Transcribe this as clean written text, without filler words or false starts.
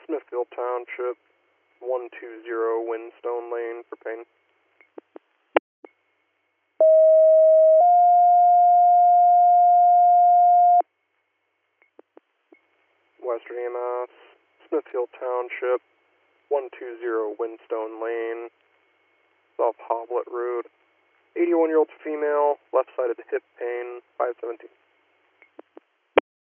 Smithfield Township, 120 Windstone Lane for pain. Western EMS, Smithfield Township, 120 Windstone Lane, South Hoblet Road. 81-year-old female, left-sided hip pain, 517.